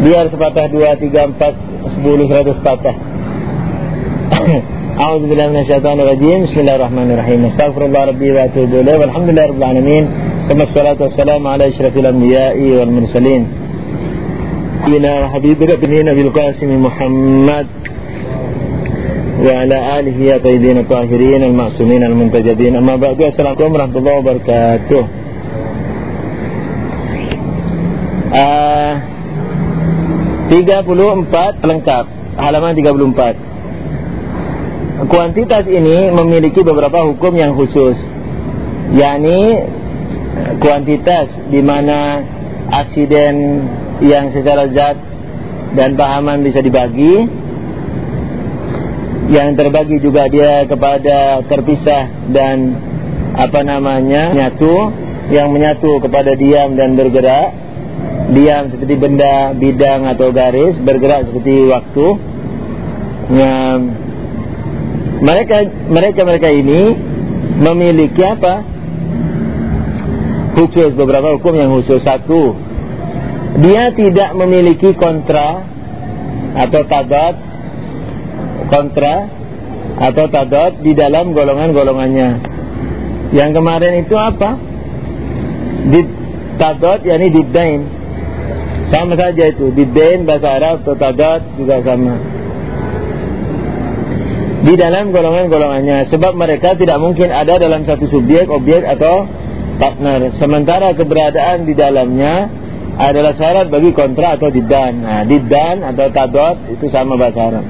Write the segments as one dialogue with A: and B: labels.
A: Biar sepatah, 2, 3, 4, 10, 100 patah. A'udzubillahi minasyaitonirrajim. Bismillahirrahmanirrahim. Astaghfirullah rabbi wa atubu ilaih. Walhamdulillahirabbil alamin. Wassalatu wassalamu ala asyrafil anbiya'i wal mursalin. Bina habibina bin Nabil Qasim Muhammad wa ala alihi ya tayyibin tahirin al-ma'sumin al-muntajabin. Amma ba'du. Assalamualaikum warahmatullahi wabarakatuh. 34 lengkap, halaman 34. Kuantitas ini memiliki beberapa hukum yang khusus, yakni kuantitas di mana aksiden yang secara zat dan pahaman bisa dibagi, yang terbagi juga dia kepada terpisah dan nyatu, yang menyatu kepada diam dan bergerak. Diam seperti benda, bidang atau garis, bergerak seperti waktu. Nah, mereka ini memiliki apa? Khusus, beberapa hukum yang khusus. Satu, dia tidak memiliki kontra atau tadad di dalam golongan-golongannya. Yang kemarin itu apa? Tadad, yakni diddain. Sama saja itu, diddain bahasa Arab atau tadad juga sama. Di dalam golongan-golongannya, sebab mereka tidak mungkin ada dalam satu subjek, objek atau partner. Sementara keberadaan di dalamnya adalah syarat bagi kontra atau diddan. Nah, diddan atau tadad itu sama bahasa Arab.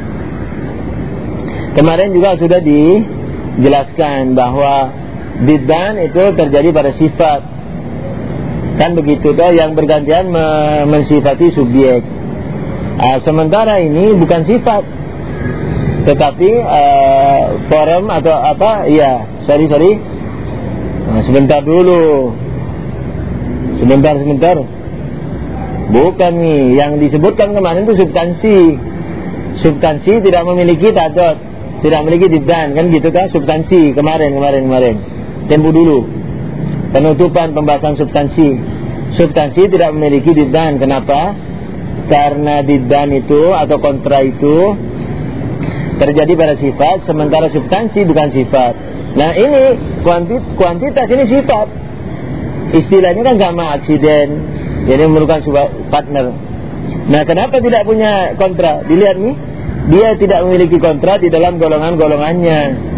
A: Kemarin juga sudah dijelaskan bahwa diddan itu terjadi pada sifat. Kan begitu toh, yang bergantian mensifati subjek. Sementara ini bukan sifat, tetapi form atau apa? Ya, sorry. Sebentar dulu. Sebentar. Bukan nih, yang disebutkan kemarin itu substansi. Substansi tidak memiliki tadad, tidak memiliki diddan, kan gitu kan? Substansi kemarin. Tempo dulu. Penutupan pembahasan substansi. Substansi tidak memiliki diddan. Kenapa? Karena diddan itu atau kontra itu terjadi pada sifat, sementara substansi bukan sifat. Nah, ini kuantitas ini sifat. Istilahnya kan sama aksiden, jadi memerlukan partner. Nah, kenapa tidak punya kontra? Dilihat nih, dia tidak memiliki kontra di dalam golongan-golongannya.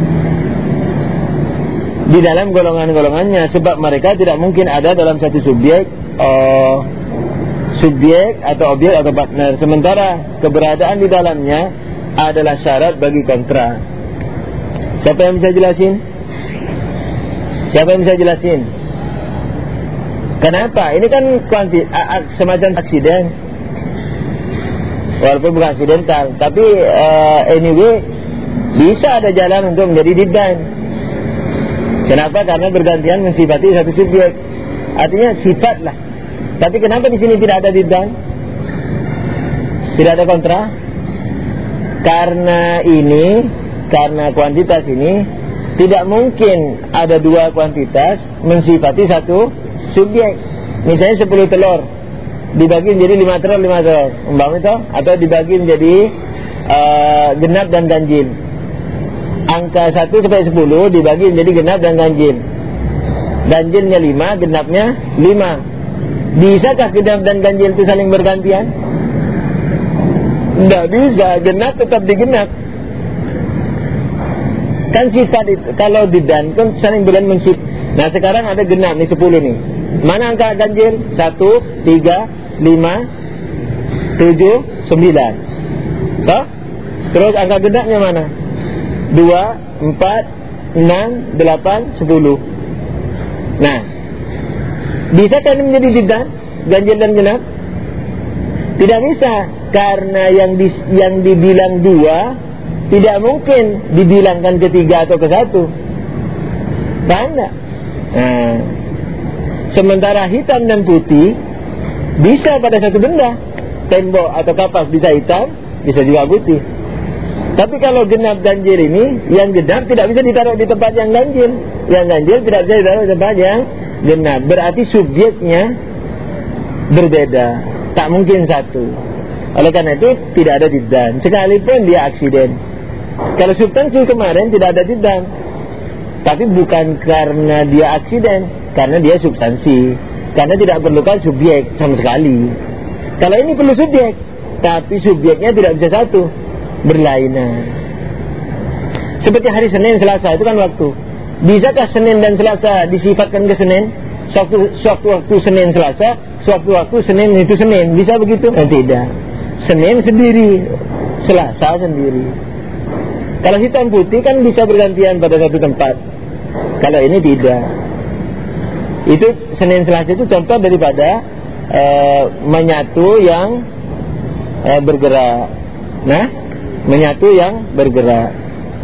A: Di dalam golongan-golongannya, sebab mereka tidak mungkin ada dalam satu subjek atau objek atau partner. Sementara keberadaan di dalamnya adalah syarat bagi kontra. Siapa yang bisa jelasin? Kenapa? Ini kan semacam aksiden, walaupun bukan aksidental, tapi anyway bisa ada jalan untuk menjadi diddan. Kenapa? Karena bergantian mensifati satu subjek. Artinya sifat lah. Tapi kenapa di sini tidak ada diddan? Tidak ada kontra? Karena kuantitas ini tidak mungkin ada dua kuantitas mensifati satu subjek. Misalnya 10 telur dibagi menjadi 5 telur, umpama itu, atau dibagi menjadi genap dan ganjil. Angka 1 sampai 10 dibagi menjadi genap dan ganjil. Ganjilnya 5, genapnya 5. Bisakah genap dan ganjil itu saling bergantian? Tidak bisa, genap tetap digenap. Kan sifat itu, kalau diddan kan saling bergantian mensifat. Nah, sekarang ada genap nih 10 nih. Mana angka ganjil? 1, 3, 5, 7, 9. Toh? Terus angka genapnya mana? 2, 4, 6, 8, 10. Nah, bisa kan menjadi diddan, ganjil dan genap? Tidak bisa, karena yang dibilang 2 tidak mungkin dibilangkan ketiga atau ke 1. Tanda. Nah, sementara hitam dan putih bisa pada satu benda. Tembok atau kapas bisa hitam, bisa juga putih. Tapi kalau genap ganjil ini, yang genap tidak bisa ditaruh di tempat yang ganjil, yang ganjil tidak bisa ditaruh di tempat yang genap. Berarti subjeknya berbeda. Tak mungkin satu. Oleh karena itu tidak ada diddan, sekalipun dia aksiden. Kalau substansi kemarin tidak ada diddan, tapi bukan karena dia aksiden, karena dia substansi, karena tidak perlukan subjek sama sekali. Kalau ini perlu subjek, tapi subjeknya tidak bisa satu, berlainan. Seperti hari Senin, Selasa itu kan waktu. Bisakah Senin dan Selasa disifatkan ke Senin? Waktu Senin Selasa, waktu Senin itu Senin, bisa begitu? Tidak. Senin sendiri, Selasa sendiri. Kalau hitam putih kan bisa bergantian pada satu tempat. Kalau ini tidak. Itu Senin Selasa itu contoh daripada menyatu yang bergerak. Nah, menyatu yang bergerak.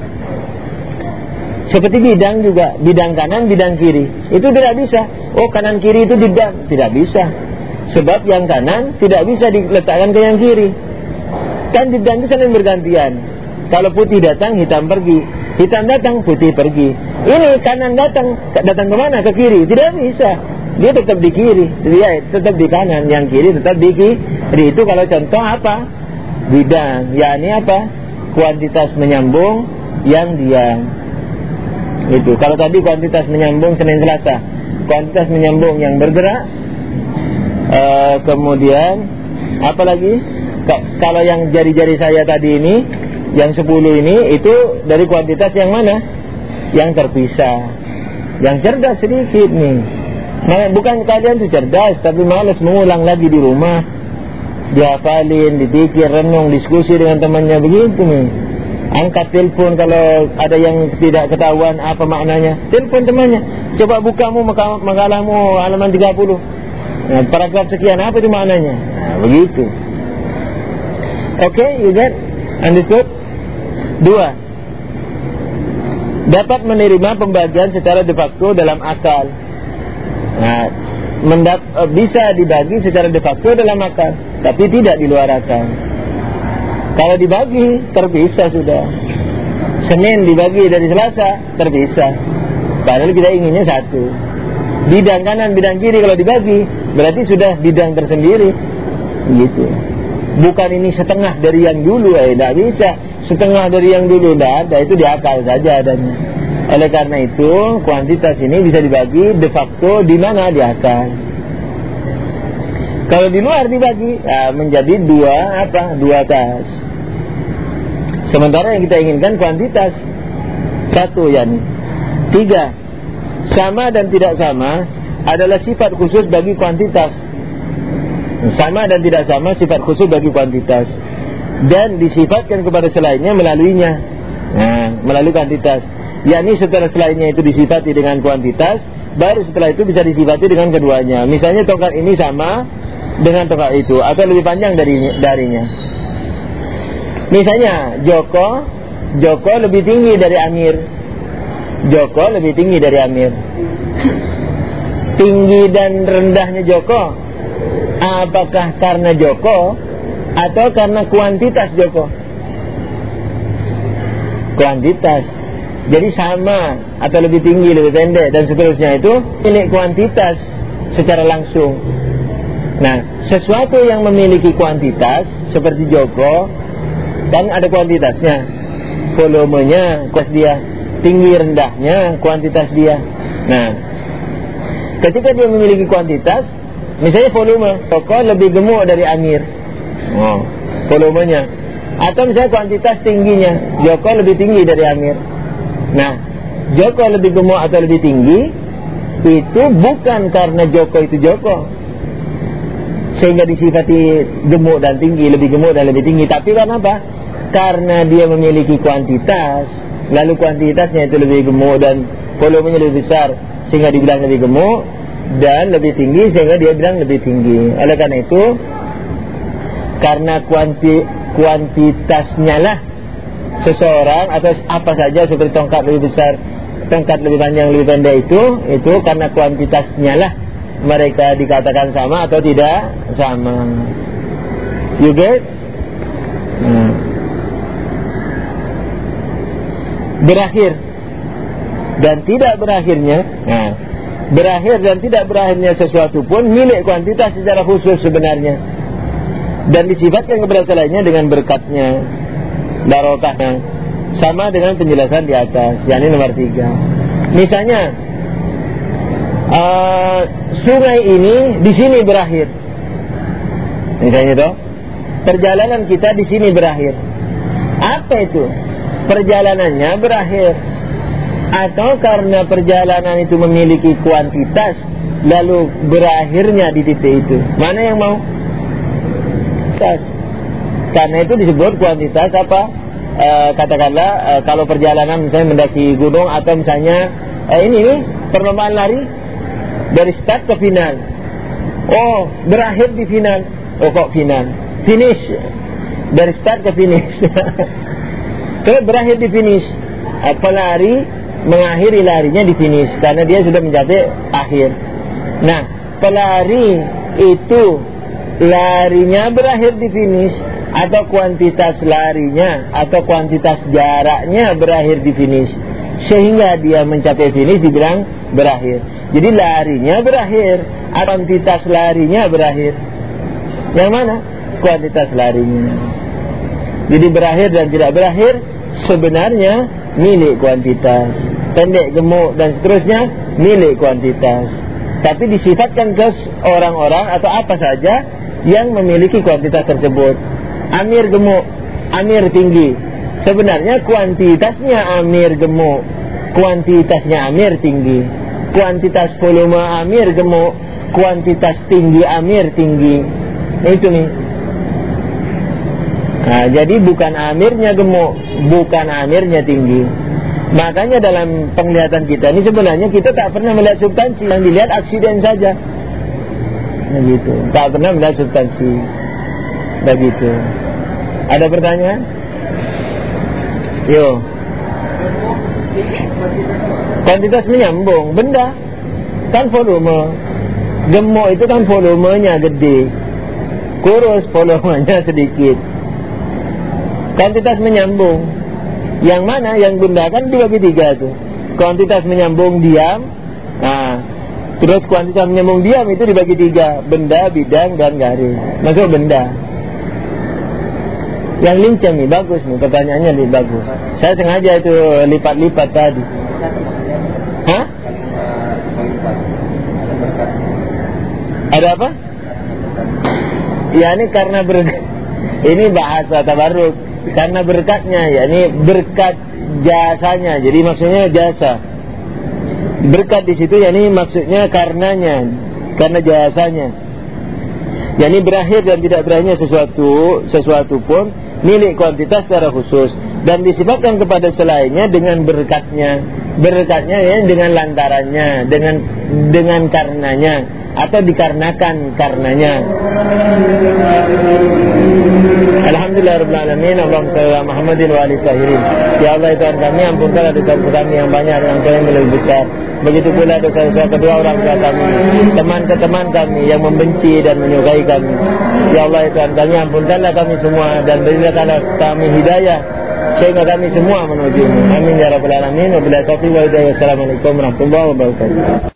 A: Seperti bidang juga, bidang kanan, bidang kiri. Itu tidak bisa. Oh, kanan kiri itu bidang, tidak bisa. Sebab yang kanan tidak bisa diletakkan ke yang kiri. Kan bidang itu saling bergantian. Kalau putih datang, hitam pergi. Hitam datang, putih pergi. Ini kanan datang ke mana? Ke kiri. Tidak bisa. Dia tetap di kiri, dia tetap di kanan. Yang kiri tetap di kiri. Itu kalau contoh apa? Bidang. yakni apa? Kuantitas menyambung yang diam. Itu. Kalau tadi kuantitas menyambung Senin Selasa, kuantitas menyambung yang bergerak. Kemudian apa lagi? Kalau yang jari-jari saya tadi ini, yang 10 ini, itu dari kuantitas yang mana? Yang terpisah. Yang cerdas sedikit nih. Bukan kalian tuh cerdas, tapi malas mengulang lagi di rumah. Dihafalin, dipikir, renung, diskusi dengan temannya, begitu nih. Angkat telepon kalau ada yang tidak ketahuan apa maknanya. Telepon temannya. Coba bukamu makalahmu halaman 30. Nah, paragraf sekian, apa itu maknanya? Nah, begitu. Okay, you get? Understood? 2. Dapat menerima pembagian secara de facto dalam akal. Nah, bisa dibagi secara de facto dalam akal, tapi tidak di luar akal. Kalau dibagi, terpisah sudah. Senin dibagi dari Selasa, terpisah. Padahal kita inginnya satu. Bidang kanan, bidang kiri kalau dibagi, berarti sudah bidang tersendiri. Gitu. Bukan ini setengah dari yang dulu, tidak bisa. Setengah dari yang dulu, tidak ada. Itu di akal saja adanya. Oleh karena itu, kuantitas ini bisa dibagi de facto di mana? Di akal. Kalau di luar dibagi, menjadi dua kas. Sementara yang kita inginkan kuantitas. 1 yani. 3. Sama dan tidak sama adalah sifat khusus bagi kuantitas. Sama dan tidak sama sifat khusus bagi kuantitas. Dan disifatkan kepada selainnya melaluinya. Nah, melalui kuantitas. Yakni setelah selainnya itu disifati dengan kuantitas, baru setelah itu bisa disifati dengan keduanya. Misalnya tongkat ini sama dengan tongkat itu, atau lebih panjang darinya. Misalnya Joko lebih tinggi dari Amir. Joko lebih tinggi dari Amir. Tinggi dan rendahnya Joko, apakah karena Joko atau karena kuantitas Joko? Kuantitas. Jadi sama atau lebih tinggi, lebih pendek dan seterusnya itu milik kuantitas secara langsung. Nah, sesuatu yang memiliki kuantitas seperti Joko kan ada kuantitasnya, volumenya, kuantitas dia, tinggi rendahnya, kuantitas dia. Nah, ketika dia memiliki kuantitas, misalnya volume, Joko lebih gemuk dari Amir, volumenya. Atau misalnya kuantitas tingginya, Joko lebih tinggi dari Amir. Nah, Joko lebih gemuk atau lebih tinggi, itu bukan karena Joko itu Joko sehingga disifati gemuk dan tinggi, lebih gemuk dan lebih tinggi. Tapi karena apa? Karena dia memiliki kuantitas, lalu kuantitasnya itu lebih gemuk dan volumenya lebih besar, sehingga dibilang lebih gemuk, dan lebih tinggi sehingga dia bilang lebih tinggi. Oleh karena itu, karena kuantitasnya lah seseorang atau apa saja seperti tongkat lebih besar, tongkat lebih panjang, lebih pendek, itu karena kuantitasnya lah mereka dikatakan sama atau tidak sama. You get? Berakhir dan tidak berakhirnya. Berakhir dan tidak berakhirnya sesuatu pun milik kuantitas secara khusus sebenarnya. Dan disifatkan kepada selainnya dengan berkatnya, barokahnya, sama dengan penjelasan di atas, yakni nomor 3. Misalnya sungai ini di sini berakhir, misalnya toh, perjalanan kita di sini berakhir. Apa itu? Perjalanannya berakhir, atau karena perjalanan itu memiliki kuantitas lalu berakhirnya di titik itu? Mana yang mau? Karena itu disebut kuantitas apa? Katakanlah kalau perjalanan misalnya mendaki gunung, atau misalnya ini perlombaan lari dari start ke final. Oh, berakhir di final. Oh, kok final? Finish. Dari start ke finish. Terus berakhir di finish. Pelari mengakhiri larinya di finish karena dia sudah mencapai akhir. Nah, pelari itu larinya berakhir di finish, atau kuantitas larinya atau kuantitas jaraknya berakhir di finish, sehingga dia mencapai finish dibilang berakhir. Jadi larinya berakhir, kuantitas larinya berakhir. Yang mana? Kuantitas larinya. Jadi berakhir dan tidak berakhir sebenarnya milik kuantitas. Pendek, gemuk dan seterusnya milik kuantitas. Tapi disifatkan ke orang-orang atau apa saja yang memiliki kuantitas tersebut. Amir gemuk, Amir tinggi. Sebenarnya kuantitasnya Amir gemuk, kuantitasnya Amir tinggi. Kuantitas volume Amir gemuk, kuantitas tinggi Amir tinggi. Nah, itu nih. Nah, jadi bukan Amirnya gemuk, bukan Amirnya tinggi. Makanya dalam penglihatan kita ini sebenarnya kita tak pernah melihat substansi, yang dilihat aksiden saja. Nah, gitu. Tak pernah melihat substansi. Begitu. Ada pertanyaan? Yo. Kuantitas menyambung benda kan volume. Gemuk itu kan volumenya gede, kurus volumenya sedikit. Kuantitas menyambung yang mana? Yang benda kan dibagi 3 tuh. Kuantitas menyambung diam. Nah, terus kuantitas menyambung diam itu dibagi 3, benda, bidang, dan garis. Masuk benda. Yang lincah nih, bagus nih, pertanyaannya lebih bagus. Saya sengaja itu lipat-lipat tadi. Hah? Ada apa? Ya ini karena ini bahasa tabarruk. Karena berkatnya, ya ini berkat jasanya. Jadi maksudnya jasa. Berkat di situ, ya ini maksudnya karenanya, karena jasanya. Ya ini berakhir dan tidak berakhirnya sesuatu pun milik kuantitas secara khusus, dan disifatkan kepada selainnya dengan berkatnya. Berkatnya ya dengan lantarannya, dengan karenanya, atau dikarenakan karenanya. Alhamdulillah alamin. Allahumma shalli ala Muhammadin wa ali tahirin. Ya Allah, Tuhan kami, ampunkanlah dosa kami yang banyak dan yang lebih besar. Begitu pula dosa-dosa kedua orang tua kami, teman-teman kami yang membenci dan menyukai kami. Ya Allah, Tuhan kami, ampunkanlah kami semua dan berilah kami hidayah sehingga kami semua menuju-Mu. Amin ya rabbal alamin. Wabillahi taufiq wal hidayah. Wassalamualaikum warahmatullahi wabarakatuh.